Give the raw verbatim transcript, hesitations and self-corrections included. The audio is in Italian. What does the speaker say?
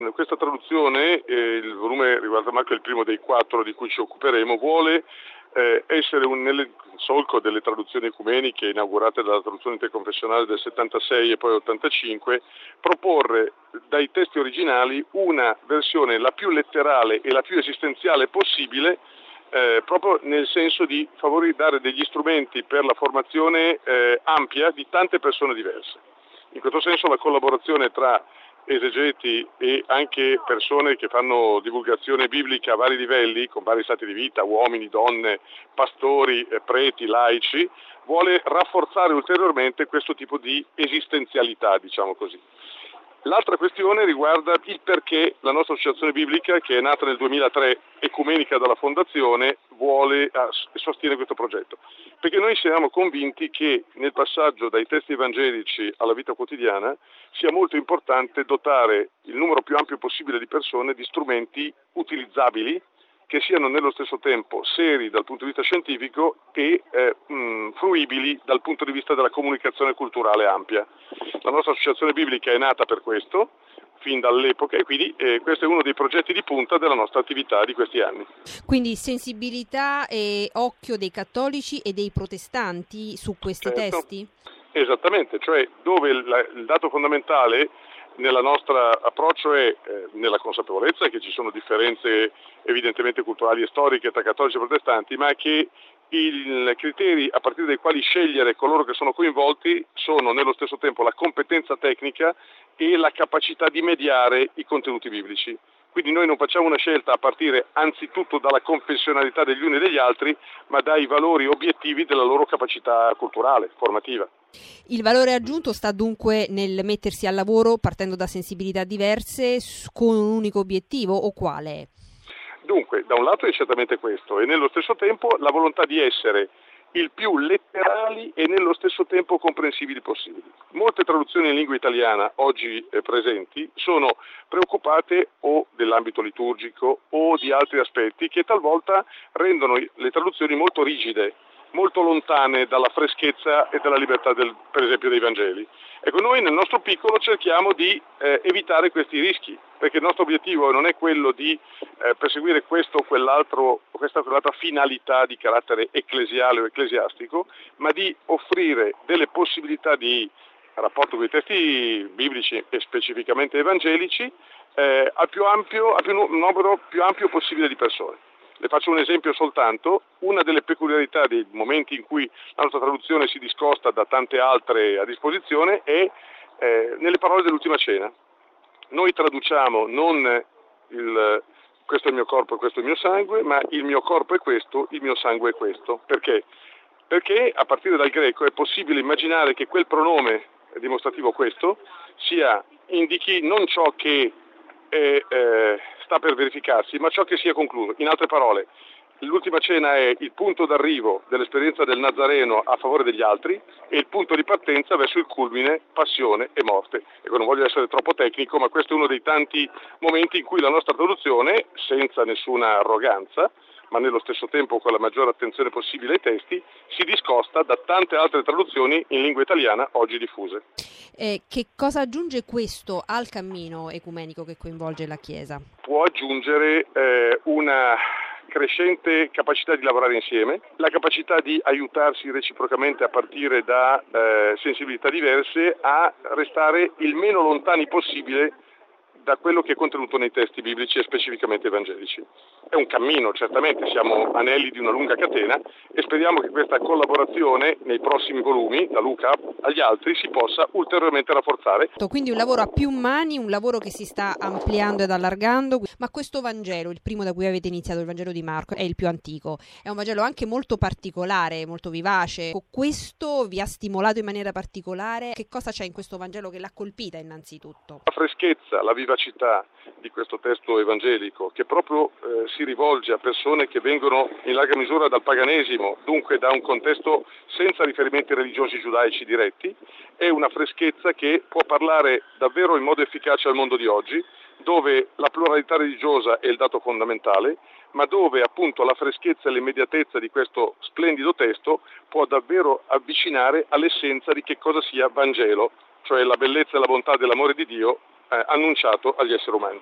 Questa traduzione, eh, il volume riguarda Marco, è il primo dei quattro di cui ci occuperemo, vuole eh, essere un, nel solco delle traduzioni ecumeniche inaugurate dalla traduzione interconfessionale del settantasei e poi ottantacinque, proporre dai testi originali una versione la più letterale e la più esistenziale possibile, eh, proprio nel senso di favorire, dare degli strumenti per la formazione eh, ampia di tante persone diverse. In questo senso la collaborazione tra esegeti e anche persone che fanno divulgazione biblica a vari livelli, con vari stati di vita, uomini, donne, pastori, preti, laici, vuole rafforzare ulteriormente questo tipo di esistenzialità, diciamo così. L'altra questione riguarda il perché la nostra associazione biblica, che è nata nel duemilatré, ecumenica dalla Fondazione, vuole e sostiene questo progetto. Perché noi siamo convinti che nel passaggio dai testi evangelici alla vita quotidiana sia molto importante dotare il numero più ampio possibile di persone di strumenti utilizzabili, che siano nello stesso tempo seri dal punto di vista scientifico e eh, mh, fruibili dal punto di vista della comunicazione culturale ampia. La nostra associazione biblica è nata per questo, fin dall'epoca, e quindi eh, questo è uno dei progetti di punta della nostra attività di questi anni. Quindi sensibilità e occhio dei cattolici e dei protestanti su questi Certo. testi? Esattamente, cioè dove il, il dato fondamentale nel nostro approccio è eh, nella consapevolezza che ci sono differenze evidentemente culturali e storiche tra cattolici e protestanti, ma che i criteri a partire dai quali scegliere coloro che sono coinvolti sono nello stesso tempo la competenza tecnica e la capacità di mediare i contenuti biblici. Quindi noi non facciamo una scelta a partire anzitutto dalla confessionalità degli uni e degli altri, ma dai valori obiettivi della loro capacità culturale, formativa. Il valore aggiunto sta dunque nel mettersi al lavoro partendo da sensibilità diverse con un unico obiettivo, o quale? Dunque, da un lato è certamente questo, e nello stesso tempo la volontà di essere il più letterali e nello stesso tempo comprensibili possibili. Molte traduzioni in lingua italiana oggi eh, presenti sono preoccupate o dell'ambito liturgico o di altri aspetti che talvolta rendono le traduzioni molto rigide, molto lontane dalla freschezza e dalla libertà del, per esempio dei Vangeli. Ecco, noi nel nostro piccolo cerchiamo di eh, evitare questi rischi, perché il nostro obiettivo non è quello di eh, perseguire questo o quell'altro, questa o quell'altra finalità di carattere ecclesiale o ecclesiastico, ma di offrire delle possibilità di rapporto con i testi biblici e specificamente evangelici eh, al più ampio, al più un numero più ampio possibile di persone. Le faccio un esempio soltanto: una delle peculiarità dei momenti in cui la nostra traduzione si discosta da tante altre a disposizione è eh, nelle parole dell'ultima cena. Noi traduciamo non il questo è il mio corpo e questo è il mio sangue, ma il mio corpo è questo, il mio sangue è questo. Perché? Perché a partire dal greco è possibile immaginare che quel pronome dimostrativo questo sia indichi non ciò che è, eh, sta per verificarsi, ma ciò che si è concluso. In altre parole, l'ultima cena è il punto d'arrivo dell'esperienza del Nazareno a favore degli altri e il punto di partenza verso il culmine, passione e morte. Ecco, non voglio essere troppo tecnico, ma questo è uno dei tanti momenti in cui la nostra traduzione, senza nessuna arroganza, ma nello stesso tempo con la maggiore attenzione possibile ai testi, si discosta da tante altre traduzioni in lingua italiana oggi diffuse. Eh, che cosa aggiunge questo al cammino ecumenico che coinvolge la Chiesa? Può aggiungere eh, una crescente capacità di lavorare insieme, la capacità di aiutarsi reciprocamente a partire da eh, sensibilità diverse a restare il meno lontani possibile da quello che è contenuto nei testi biblici e specificamente evangelici. È un cammino, certamente, siamo anelli di una lunga catena e speriamo che questa collaborazione nei prossimi volumi, da Luca agli altri, si possa ulteriormente rafforzare. Quindi un lavoro a più mani, un lavoro che si sta ampliando ed allargando, ma questo Vangelo, il primo da cui avete iniziato, il Vangelo di Marco, è il più antico, è un Vangelo anche molto particolare, molto vivace. Questo vi ha stimolato in maniera particolare? Che cosa c'è in questo Vangelo che l'ha colpita innanzitutto? La freschezza, la vivacità di questo testo evangelico, che proprio eh, si rivolge a persone che vengono in larga misura dal paganesimo, dunque da un contesto senza riferimenti religiosi giudaici diretti, è una freschezza che può parlare davvero in modo efficace al mondo di oggi, dove la pluralità religiosa è il dato fondamentale, ma dove appunto la freschezza e l'immediatezza di questo splendido testo può davvero avvicinare all'essenza di che cosa sia Vangelo, cioè la bellezza e la bontà dell'amore di Dio eh, annunciato agli esseri umani.